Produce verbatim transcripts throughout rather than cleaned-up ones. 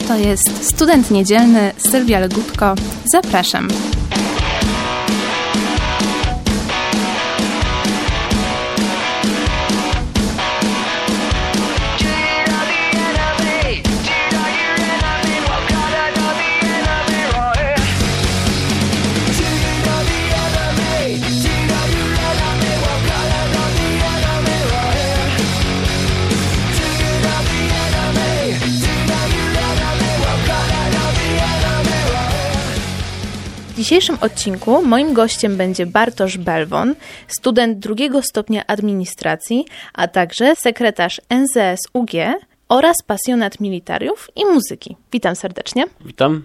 To jest Student Niedzielny, Sylwia Legutko. Zapraszam. W dzisiejszym odcinku moim gościem będzie Bartosz Belwon, student drugiego stopnia administracji, a także sekretarz N Z S U G oraz pasjonat militariów i muzyki. Witam serdecznie. Witam.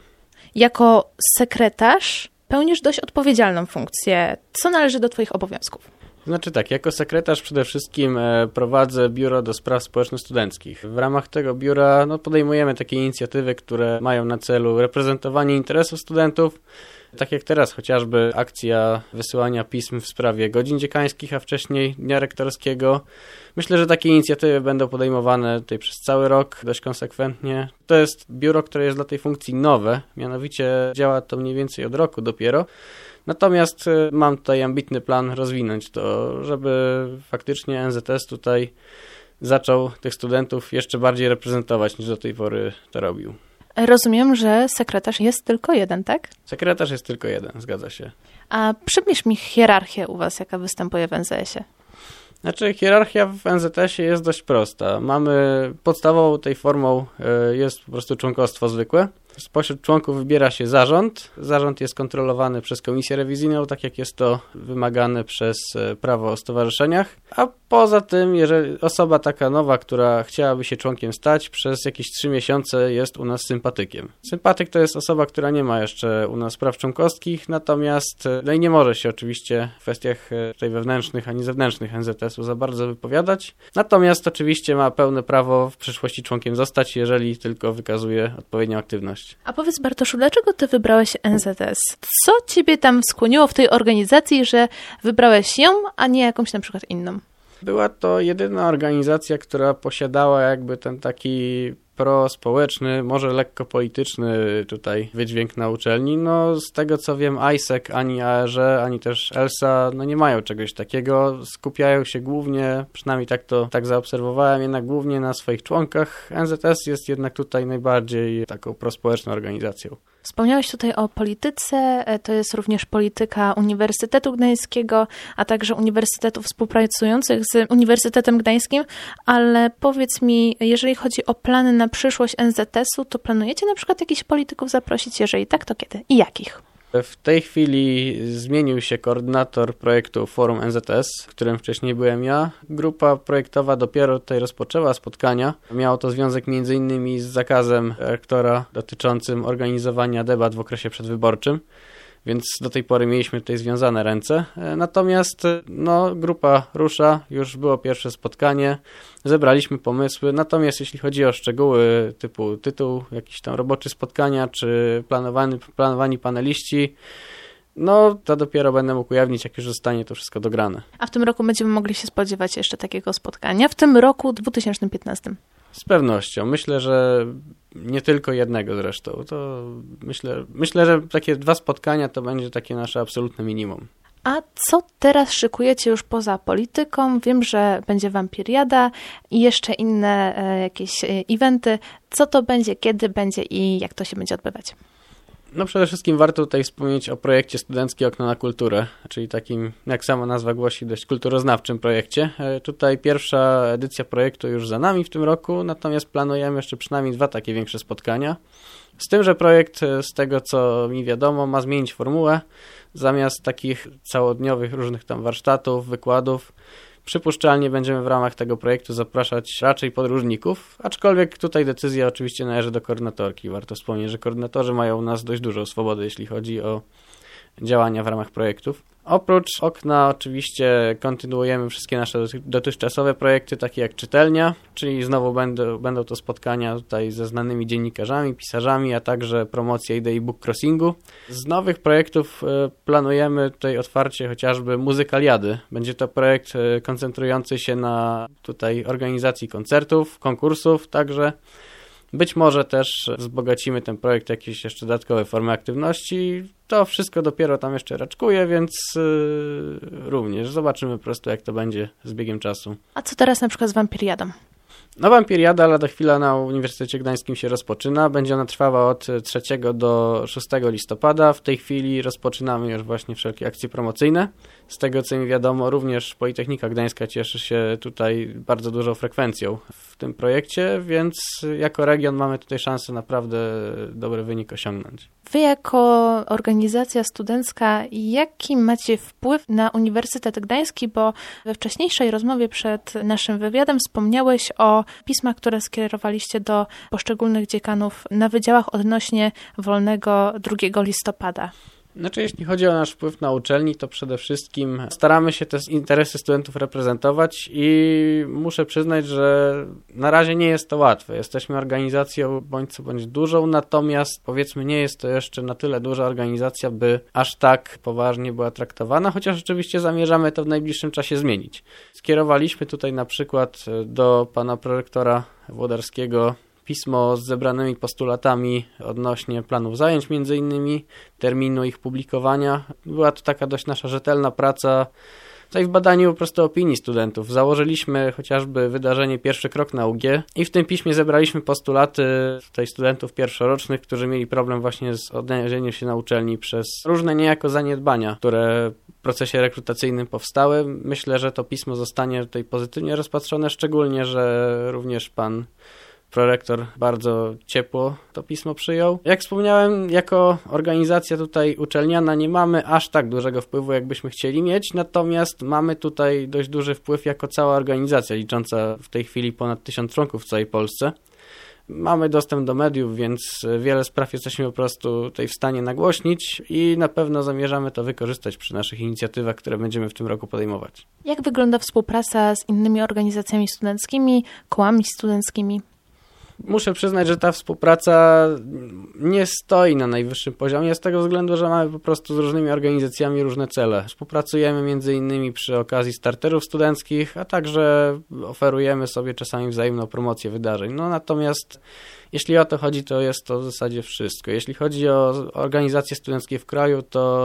Jako sekretarz pełnisz dość odpowiedzialną funkcję. Co należy do Twoich obowiązków? Znaczy tak, jako sekretarz przede wszystkim prowadzę biuro do spraw społeczno-studenckich. W ramach tego biura no, podejmujemy takie inicjatywy, które mają na celu reprezentowanie interesów studentów. Tak jak teraz chociażby akcja wysyłania pism w sprawie godzin dziekańskich, a wcześniej Dnia Rektorskiego. Myślę, że takie inicjatywy będą podejmowane tutaj przez cały rok dość konsekwentnie. To jest biuro, które jest dla tej funkcji nowe, mianowicie działa to mniej więcej od roku dopiero. Natomiast mam tutaj ambitny plan rozwinąć to, żeby faktycznie N Z S tutaj zaczął tych studentów jeszcze bardziej reprezentować niż do tej pory to robił. Rozumiem, że sekretarz jest tylko jeden, tak? Sekretarz jest tylko jeden, zgadza się. A przybliż mi hierarchię u Was, jaka występuje w N Z S ie. Znaczy hierarchia w N Z S ie jest dość prosta. Mamy podstawową tej formą jest po prostu członkostwo zwykłe. Spośród członków wybiera się zarząd. Zarząd jest kontrolowany przez komisję rewizyjną, tak jak jest to wymagane przez prawo o stowarzyszeniach. A poza tym, jeżeli osoba taka nowa, która chciałaby się członkiem stać, przez jakieś trzy miesiące jest u nas sympatykiem. Sympatyk to jest osoba, która nie ma jeszcze u nas praw członkowskich, natomiast no i nie może się oczywiście w kwestiach tutaj wewnętrznych ani zewnętrznych N Z S u za bardzo wypowiadać. Natomiast oczywiście ma pełne prawo w przyszłości członkiem zostać, jeżeli tylko wykazuje odpowiednią aktywność. A powiedz, Bartoszu, dlaczego ty wybrałeś N Z S? Co ciebie tam skłoniło w tej organizacji, że wybrałeś ją, a nie jakąś na przykład inną? Była to jedyna organizacja, która posiadała jakby ten taki prospołeczny, może lekko polityczny tutaj wydźwięk na uczelni. No z tego co wiem, I S E C, ani A R E, ani też ELSA no nie mają czegoś takiego. Skupiają się głównie, przynajmniej tak to tak zaobserwowałem, jednak głównie na swoich członkach. N Z S jest jednak tutaj najbardziej taką prospołeczną organizacją. Wspomniałeś tutaj o polityce, to jest również polityka Uniwersytetu Gdańskiego, a także uniwersytetów współpracujących z Uniwersytetem Gdańskim, ale powiedz mi, jeżeli chodzi o plany na przyszłość N Z S u, to planujecie na przykład jakichś polityków zaprosić? Jeżeli tak, to kiedy i jakich? W tej chwili zmienił się koordynator projektu Forum N Z S, którym wcześniej byłem ja. Grupa projektowa dopiero tutaj rozpoczęła spotkania. Miało to związek między innymi z zakazem rektora dotyczącym organizowania debat w okresie przedwyborczym, więc do tej pory mieliśmy tutaj związane ręce. Natomiast no, grupa rusza, już było pierwsze spotkanie, zebraliśmy pomysły, natomiast jeśli chodzi o szczegóły typu tytuł, jakiś tam roboczy spotkania, czy planowany, planowani paneliści, no to dopiero będę mógł ujawnić, jak już zostanie to wszystko dograne. A w tym roku będziemy mogli się spodziewać jeszcze takiego spotkania, w tym roku dwa tysiące piętnastym? Z pewnością. Myślę, że nie tylko jednego zresztą. To myślę, myślę, że takie dwa spotkania to będzie takie nasze absolutne minimum. A co teraz szykujecie już poza polityką? Wiem, że będzie Wampiriada i jeszcze inne e, jakieś e, eventy. Co to będzie, kiedy będzie i jak to się będzie odbywać? No przede wszystkim warto tutaj wspomnieć o projekcie Studenckie Okno na Kulturę, czyli takim, jak sama nazwa głosi, dość kulturoznawczym projekcie. Tutaj pierwsza edycja projektu już za nami w tym roku, natomiast planujemy jeszcze przynajmniej dwa takie większe spotkania. Z tym, że projekt, z tego co mi wiadomo, ma zmienić formułę. Zamiast takich całodniowych różnych tam warsztatów, wykładów, przypuszczalnie będziemy w ramach tego projektu zapraszać raczej podróżników, aczkolwiek tutaj decyzja oczywiście należy do koordynatorki. Warto wspomnieć, że koordynatorzy mają u nas dość dużą swobodę, jeśli chodzi o działania w ramach projektów. Oprócz okna oczywiście kontynuujemy wszystkie nasze dotychczasowe projekty, takie jak czytelnia, czyli znowu będą, będą to spotkania tutaj ze znanymi dziennikarzami, pisarzami, a także promocja idei book crossingu. Z nowych projektów planujemy tutaj otwarcie chociażby Muzykaliady. Będzie to projekt koncentrujący się na tutaj organizacji koncertów, konkursów także. Być może też wzbogacimy ten projekt jakieś jeszcze dodatkowe formy aktywności. To wszystko dopiero tam jeszcze raczkuje, więc yy, również zobaczymy po prostu, jak to będzie z biegiem czasu. A co teraz na przykład z Wampiriadą? No Wampiriada lada chwila na Uniwersytecie Gdańskim się rozpoczyna. Będzie ona trwała od trzeciego do szóstego listopada. W tej chwili rozpoczynamy już właśnie wszelkie akcje promocyjne. Z tego, co mi wiadomo, również Politechnika Gdańska cieszy się tutaj bardzo dużą frekwencją w tym projekcie, więc jako region mamy tutaj szansę naprawdę dobry wynik osiągnąć. Wy jako organizacja studencka, jaki macie wpływ na Uniwersytet Gdański? Bo we wcześniejszej rozmowie przed naszym wywiadem wspomniałeś o pismach, które skierowaliście do poszczególnych dziekanów na wydziałach odnośnie wolnego drugiego listopada. Znaczy, jeśli chodzi o nasz wpływ na uczelni, to przede wszystkim staramy się te interesy studentów reprezentować i muszę przyznać, że na razie nie jest to łatwe. Jesteśmy organizacją bądź co bądź dużą, natomiast powiedzmy nie jest to jeszcze na tyle duża organizacja, by aż tak poważnie była traktowana, chociaż oczywiście zamierzamy to w najbliższym czasie zmienić. Skierowaliśmy tutaj na przykład do pana prorektora Włodarskiego pismo z zebranymi postulatami odnośnie planów zajęć, między innymi terminu ich publikowania. Była to taka dość nasza rzetelna praca tutaj w badaniu po prostu opinii studentów. Założyliśmy chociażby wydarzenie Pierwszy Krok na U G i w tym piśmie zebraliśmy postulaty tutaj studentów pierwszorocznych, którzy mieli problem właśnie z odnalezieniem się na uczelni przez różne niejako zaniedbania, które w procesie rekrutacyjnym powstały. Myślę, że to pismo zostanie tutaj pozytywnie rozpatrzone, szczególnie, że również pan prorektor bardzo ciepło to pismo przyjął. Jak wspomniałem, jako organizacja tutaj uczelniana nie mamy aż tak dużego wpływu, jakbyśmy chcieli mieć, natomiast mamy tutaj dość duży wpływ jako cała organizacja, licząca w tej chwili ponad tysiąc członków w całej Polsce. Mamy dostęp do mediów, więc wiele spraw jesteśmy po prostu tutaj w stanie nagłośnić i na pewno zamierzamy to wykorzystać przy naszych inicjatywach, które będziemy w tym roku podejmować. Jak wygląda współpraca z innymi organizacjami studenckimi, kołami studenckimi? Muszę przyznać, że ta współpraca nie stoi na najwyższym poziomie z tego względu, że mamy po prostu z różnymi organizacjami różne cele. Współpracujemy między innymi przy okazji starterów studenckich, a także oferujemy sobie czasami wzajemną promocję wydarzeń. No natomiast jeśli o to chodzi, to jest to w zasadzie wszystko. Jeśli chodzi o organizacje studenckie w kraju,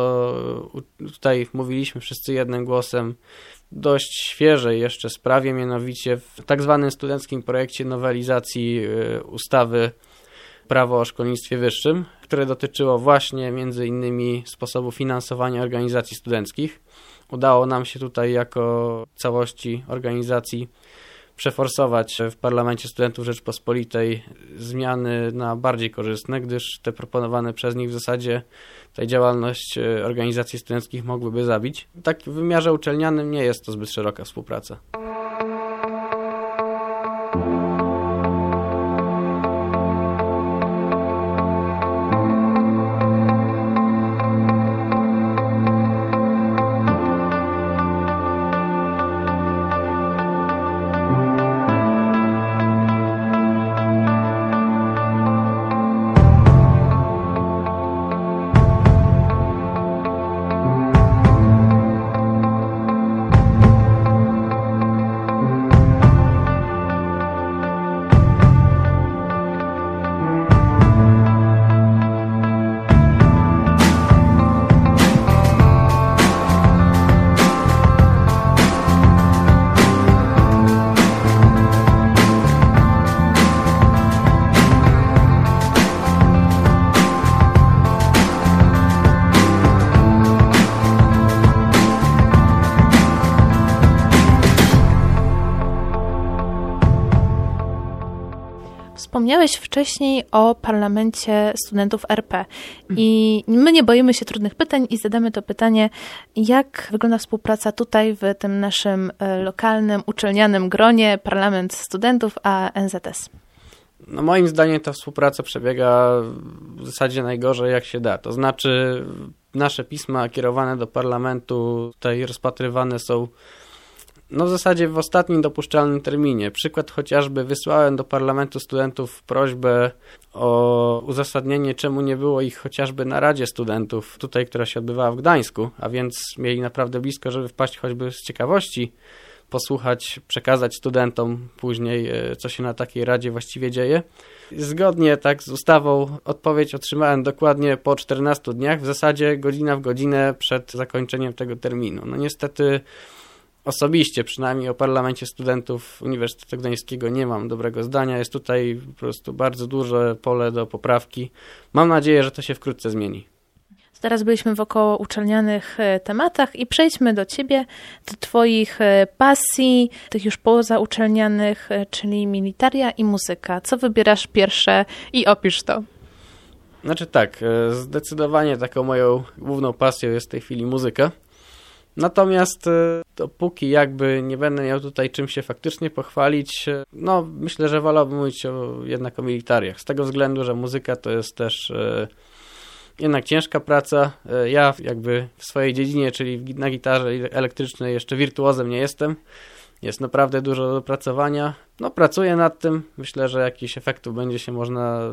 to tutaj mówiliśmy wszyscy jednym głosem dość świeżej jeszcze sprawie, mianowicie w tak zwanym studenckim projekcie nowelizacji ustawy Prawo o szkolnictwie wyższym, które dotyczyło właśnie między innymi sposobu finansowania organizacji studenckich. Udało nam się tutaj jako całości organizacji przeforsować w Parlamencie Studentów Rzeczpospolitej zmiany na bardziej korzystne, gdyż te proponowane przez nich w zasadzie tej działalność organizacji studenckich mogłyby zabić. Tak w wymiarze uczelnianym nie jest to zbyt szeroka współpraca. Wspomniałeś wcześniej o Parlamencie Studentów R P i my nie boimy się trudnych pytań i zadamy to pytanie, jak wygląda współpraca tutaj w tym naszym lokalnym, uczelnianym gronie Parlament Studentów a N Z S? No moim zdaniem ta współpraca przebiega w zasadzie najgorzej jak się da. To znaczy nasze pisma kierowane do parlamentu tutaj rozpatrywane są no w zasadzie w ostatnim dopuszczalnym terminie. Przykład chociażby wysłałem do Parlamentu Studentów prośbę o uzasadnienie, czemu nie było ich chociażby na Radzie Studentów, tutaj, która się odbywała w Gdańsku, a więc mieli naprawdę blisko, żeby wpaść choćby z ciekawości posłuchać, przekazać studentom później, co się na takiej radzie właściwie dzieje. Zgodnie tak z ustawą odpowiedź otrzymałem dokładnie po czternastu dniach, w zasadzie godzina w godzinę przed zakończeniem tego terminu. No niestety osobiście, przynajmniej o Parlamencie Studentów Uniwersytetu Gdańskiego nie mam dobrego zdania. Jest tutaj po prostu bardzo duże pole do poprawki. Mam nadzieję, że to się wkrótce zmieni. Teraz byliśmy w około uczelnianych tematach i przejdźmy do ciebie, do twoich pasji, tych już pozauczelnianych, czyli militaria i muzyka. Co wybierasz pierwsze i opisz to? Znaczy tak, zdecydowanie taką moją główną pasją jest w tej chwili muzyka. Natomiast dopóki jakby nie będę miał tutaj czym się faktycznie pochwalić, no myślę, że wolałbym mówić o, jednak o militariach. Z tego względu, że muzyka to jest też e, jednak ciężka praca. E, ja jakby w swojej dziedzinie, czyli na gitarze elektrycznej jeszcze wirtuozem nie jestem. Jest naprawdę dużo do dopracowania. No pracuję nad tym. Myślę, że jakichś efektów będzie się można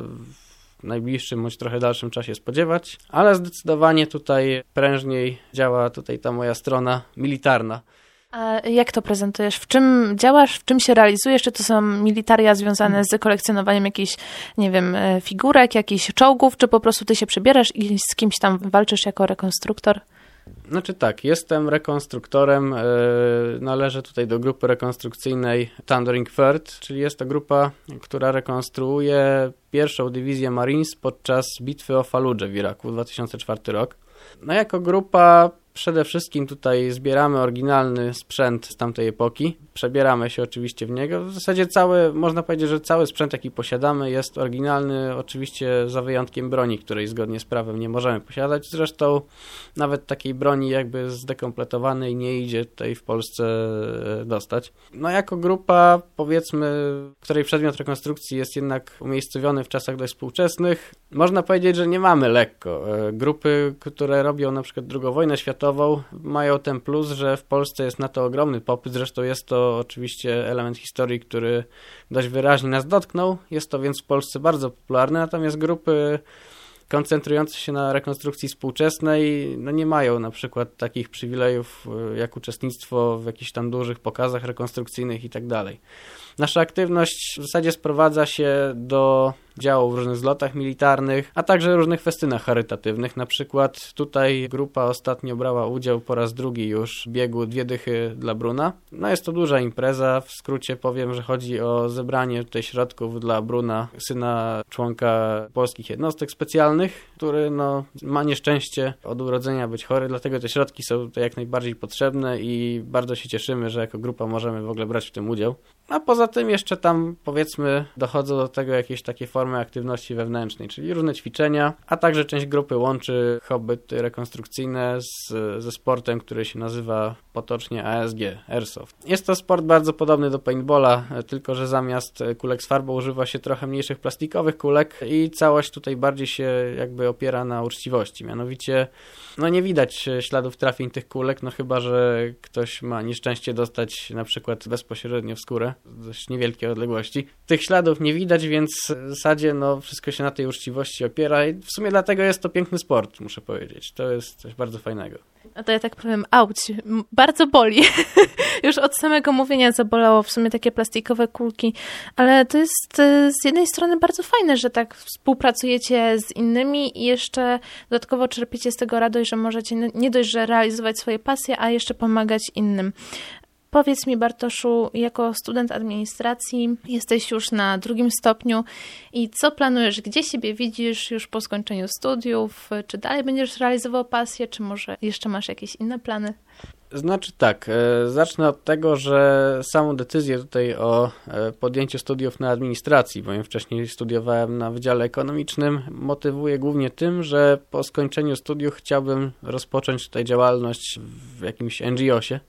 w najbliższym bądź trochę dalszym czasie spodziewać, ale zdecydowanie tutaj prężniej działa tutaj ta moja strona militarna. A jak to prezentujesz? W czym działasz? W czym się realizujesz? Czy to są militaria związane z kolekcjonowaniem jakichś, nie wiem, figurek, jakichś czołgów, czy po prostu ty się przebierasz i z kimś tam walczysz jako rekonstruktor? Znaczy tak, jestem rekonstruktorem, yy, należę tutaj do grupy rekonstrukcyjnej Thundering Third, czyli jest to grupa, która rekonstruuje pierwszą dywizję Marines podczas bitwy o Faludżę w Iraku, dwa tysiące czwarty rok. No jako grupa przede wszystkim tutaj zbieramy oryginalny sprzęt z tamtej epoki, przebieramy się oczywiście w niego. W zasadzie cały, można powiedzieć, że cały sprzęt, jaki posiadamy, jest oryginalny, oczywiście za wyjątkiem broni, której zgodnie z prawem nie możemy posiadać. Zresztą nawet takiej broni jakby zdekompletowanej nie idzie tutaj w Polsce dostać. No jako grupa, powiedzmy, której przedmiot rekonstrukcji jest jednak umiejscowiony w czasach dość współczesnych, można powiedzieć, że nie mamy lekko. Grupy, które robią na przykład drugą wojnę światową, mają ten plus, że w Polsce jest na to ogromny popyt. Zresztą jest to oczywiście element historii, który dość wyraźnie nas dotknął. Jest to więc w Polsce bardzo popularne, natomiast grupy koncentrujące się na rekonstrukcji współczesnej no nie mają na przykład takich przywilejów jak uczestnictwo w jakichś tam dużych pokazach rekonstrukcyjnych i tak dalej. Nasza aktywność w zasadzie sprowadza się do działu w różnych zlotach militarnych, a także różnych festynach charytatywnych. Na przykład tutaj grupa ostatnio brała udział po raz drugi już w biegu Dwie dychy dla Bruna. No jest to duża impreza, w skrócie powiem, że chodzi o zebranie tutaj środków dla Bruna, syna członka polskich jednostek specjalnych, który no, ma nieszczęście od urodzenia być chory, dlatego te środki są tutaj jak najbardziej potrzebne i bardzo się cieszymy, że jako grupa możemy w ogóle brać w tym udział. A poza tym jeszcze tam, powiedzmy, dochodzą do tego jakieś takie formy aktywności wewnętrznej, czyli różne ćwiczenia, a także część grupy łączy hobby rekonstrukcyjne z, ze sportem, który się nazywa potocznie A S G, Airsoft. Jest to sport bardzo podobny do paintballa, tylko że zamiast kulek z farbą używa się trochę mniejszych plastikowych kulek i całość tutaj bardziej się jakby opiera na uczciwości. Mianowicie, no nie widać śladów trafień tych kulek, no chyba że ktoś ma nieszczęście dostać na przykład bezpośrednio w skórę, z dość niewielkiej odległości. Tych śladów nie widać, więc w zasadzie no wszystko się na tej uczciwości opiera i w sumie dlatego jest to piękny sport, muszę powiedzieć. To jest coś bardzo fajnego. A to ja tak powiem, auć, bardzo boli. Już od samego mówienia zabolało w sumie takie plastikowe kulki, ale to jest z jednej strony bardzo fajne, że tak współpracujecie z innymi i jeszcze dodatkowo czerpiecie z tego radość, że możecie nie dość, że realizować swoje pasje, a jeszcze pomagać innym. Powiedz mi, Bartoszu, jako student administracji jesteś już na drugim stopniu i co planujesz, gdzie siebie widzisz już po skończeniu studiów? Czy dalej będziesz realizował pasję, czy może jeszcze masz jakieś inne plany? Znaczy tak, zacznę od tego, że samą decyzję tutaj o podjęciu studiów na administracji, bo ja wcześniej studiowałem na Wydziale Ekonomicznym, motywuję głównie tym, że po skończeniu studiów chciałbym rozpocząć tutaj działalność w jakimś N G O-sie,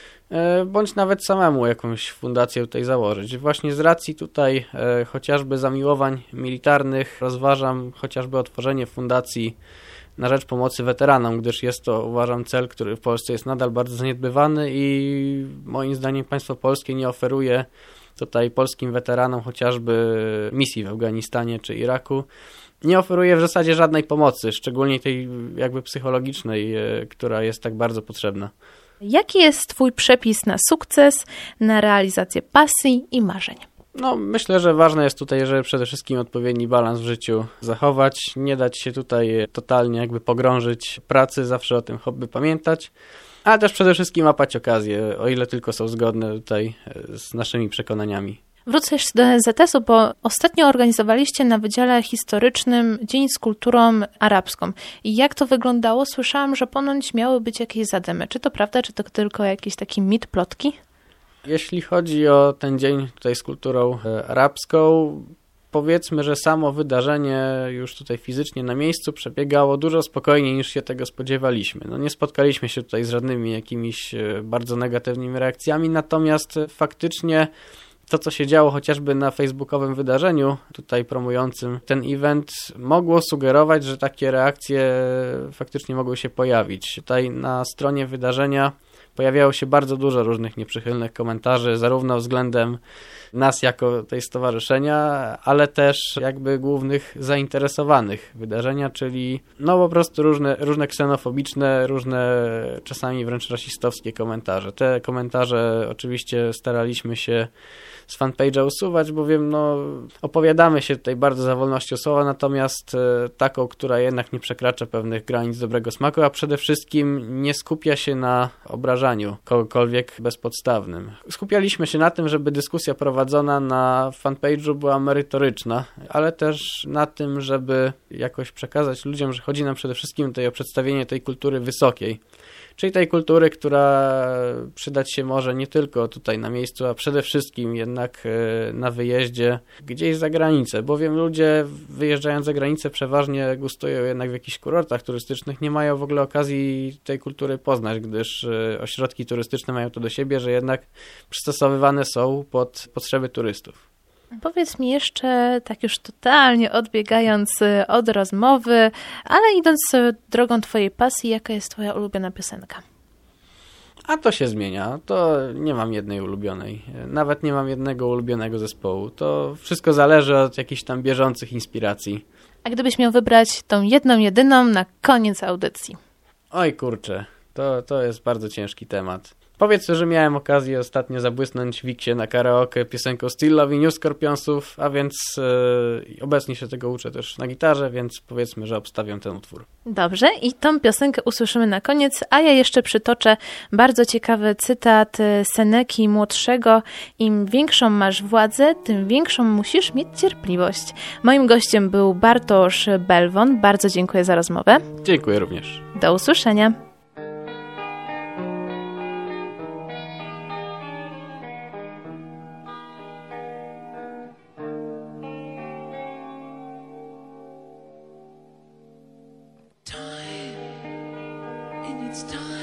bądź nawet samemu jakąś fundację tutaj założyć. Właśnie z racji tutaj e, chociażby zamiłowań militarnych rozważam chociażby otworzenie fundacji na rzecz pomocy weteranom, gdyż jest to, uważam, cel, który w Polsce jest nadal bardzo zaniedbywany i moim zdaniem państwo polskie nie oferuje tutaj polskim weteranom chociażby misji w Afganistanie czy Iraku. Nie oferuje w zasadzie żadnej pomocy, szczególnie tej jakby psychologicznej, e, która jest tak bardzo potrzebna. Jaki jest twój przepis na sukces, na realizację pasji i marzeń? No, myślę, że ważne jest tutaj, żeby przede wszystkim odpowiedni balans w życiu zachować, nie dać się tutaj totalnie jakby pogrążyć pracy, zawsze o tym hobby pamiętać, ale też przede wszystkim łapać okazję, o ile tylko są zgodne tutaj z naszymi przekonaniami. Wrócę jeszcze do E Z S u, bo ostatnio organizowaliście na Wydziale Historycznym Dzień z kulturą arabską. I jak to wyglądało? Słyszałam, że ponoć miały być jakieś zadymy. Czy to prawda, czy to tylko jakiś taki mit, plotki? Jeśli chodzi o ten dzień tutaj z kulturą arabską, powiedzmy, że samo wydarzenie już tutaj fizycznie na miejscu przebiegało dużo spokojniej niż się tego spodziewaliśmy. No nie spotkaliśmy się tutaj z żadnymi jakimiś bardzo negatywnymi reakcjami, natomiast faktycznie to, co się działo chociażby na facebookowym wydarzeniu tutaj promującym ten event, mogło sugerować, że takie reakcje faktycznie mogły się pojawić. Tutaj na stronie wydarzenia pojawiało się bardzo dużo różnych nieprzychylnych komentarzy, zarówno względem nas jako tej stowarzyszenia, ale też jakby głównych zainteresowanych wydarzenia, czyli no po prostu różne, różne ksenofobiczne, różne czasami wręcz rasistowskie komentarze. Te komentarze oczywiście staraliśmy się z fanpage'a usuwać, bowiem no, opowiadamy się tutaj bardzo za wolnością słowa, natomiast e, taką, która jednak nie przekracza pewnych granic dobrego smaku, a przede wszystkim nie skupia się na obrażaniu kogokolwiek bezpodstawnym. Skupialiśmy się na tym, żeby dyskusja prowadzona na fanpage'u była merytoryczna, ale też na tym, żeby jakoś przekazać ludziom, że chodzi nam przede wszystkim tutaj o przedstawienie tej kultury wysokiej. Czyli tej kultury, która przydać się może nie tylko tutaj na miejscu, a przede wszystkim jednak na wyjeździe gdzieś za granicę, bowiem ludzie wyjeżdżając za granicę przeważnie gustują jednak w jakichś kurortach turystycznych, nie mają w ogóle okazji tej kultury poznać, gdyż ośrodki turystyczne mają to do siebie, że jednak przystosowywane są pod potrzeby turystów. Powiedz mi jeszcze, tak już totalnie odbiegając od rozmowy, ale idąc drogą twojej pasji, jaka jest twoja ulubiona piosenka? A to się zmienia. To nie mam jednej ulubionej. Nawet nie mam jednego ulubionego zespołu. To wszystko zależy od jakichś tam bieżących inspiracji. A gdybyś miał wybrać tą jedną, jedyną na koniec audycji? Oj kurczę, to, to jest bardzo ciężki temat. Powiedz, że miałem okazję ostatnio zabłysnąć w Wiksie na karaoke piosenką Still Loving You Skorpionsów, a więc yy, obecnie się tego uczę też na gitarze, więc powiedzmy, że obstawiam ten utwór. Dobrze, i tą piosenkę usłyszymy na koniec, a ja jeszcze przytoczę bardzo ciekawy cytat Seneki młodszego. Im większą masz władzę, tym większą musisz mieć cierpliwość. Moim gościem był Bartosz Belwon. Bardzo dziękuję za rozmowę. Dziękuję również. Do usłyszenia. It's time.